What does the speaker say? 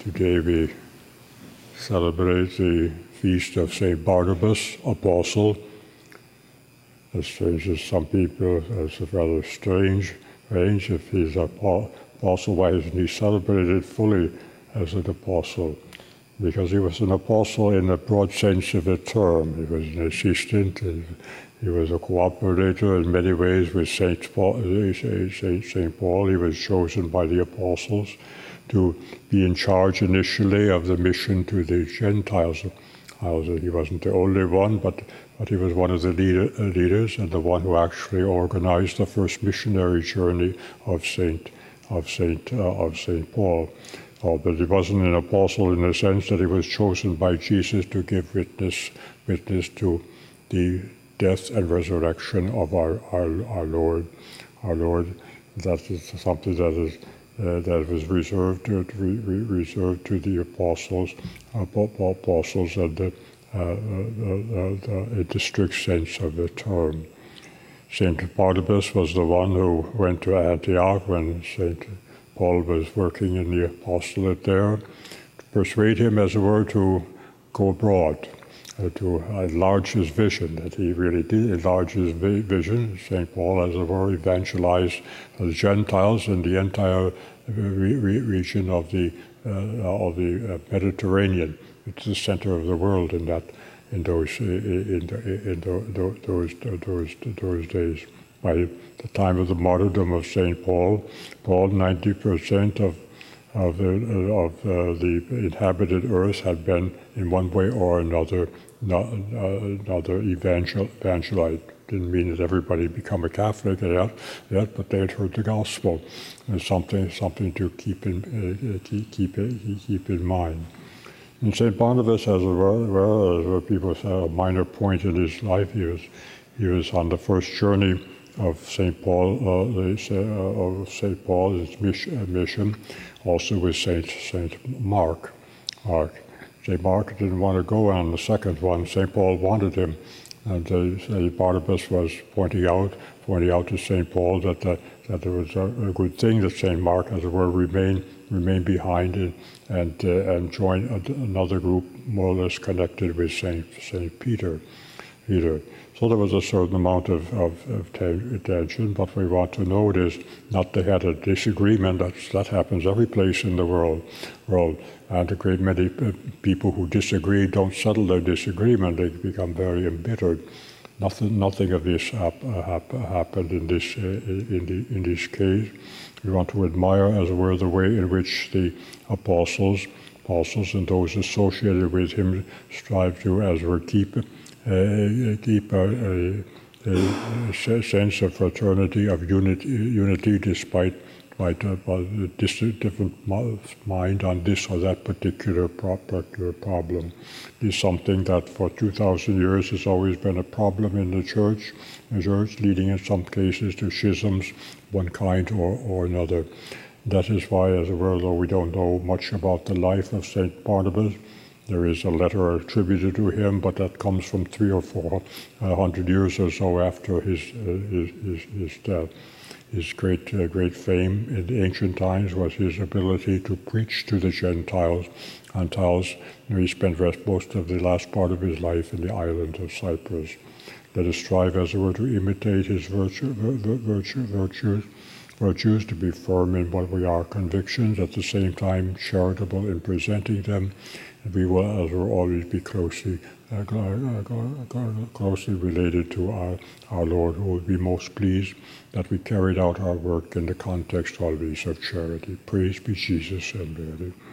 Today we celebrate the feast of St. Barnabas, Apostle. As strange as some people, it's rather strange. If he's an apostle, why isn't he celebrated fully as an apostle? Because he was an apostle in the broad sense of the term. He was an assistant, he was a cooperator in many ways with St. Paul. He was chosen by the apostles to be in charge initially of the mission to the Gentiles. He wasn't the only one, but he was one of the leaders and the one who actually organized the first missionary journey of Saint Paul. But he wasn't an apostle in the sense that he was chosen by Jesus to give witness to the death and resurrection of our Lord. Our Lord, that is something that was reserved to the apostles and in the strict sense of the term. Saint Barnabas was the one who went to Antioch when Saint Paul was working in the apostolate there, to persuade him, as it were, to go abroad, to enlarge his vision. That he really did enlarge his vision. St. Paul, as it were, evangelized the Gentiles in the entire region of the Mediterranean. It's the center of the world in those days. By the time of the martyrdom of St. Paul, 90% of the inhabited earth had been, in one way or another, evangelized. Didn't mean that everybody become a Catholic yet, but they had heard the gospel. It's something to keep in mind. And Saint Barnabas, as people say, a minor point in his life. He was on the first journey of St. Paul, his mission, also with Saint Mark. St. Mark didn't want to go on the second one. St. Paul wanted him, and St. Barnabas was pointing out to St. Paul that it was a good thing that St. Mark, as it were, remain behind and join another group more or less connected with Saint Peter. So there was a certain amount of tension. What we want to note is not they had a disagreement. That happens every place in the world. And a great many people who disagree don't settle their disagreement. They become very embittered. Nothing of this happened in this case. We want to admire, as it were, the way in which the apostles and those associated with him strive to, as it were, keep a sense of fraternity, of unity, despite a different mind on this or that particular problem. This is something that for 2,000 years has always been a problem in the church, leading in some cases to schisms, one kind or another. That is why, as it were, though we don't know much about the life of St. Barnabas, there is a letter attributed to him, but that comes from 300 or 400 years or so after his death. His great fame in the ancient times was his ability to preach to the Gentiles. He spent most of the last part of his life in the island of Cyprus. Let us strive, as it were, to imitate his virtues, to be firm in what we are convictions, at the same time charitable in presenting them. And we will, as we'll always be closely related to our Lord, who will be most pleased that we carried out our work in the context always of charity. Praise be Jesus and Mary.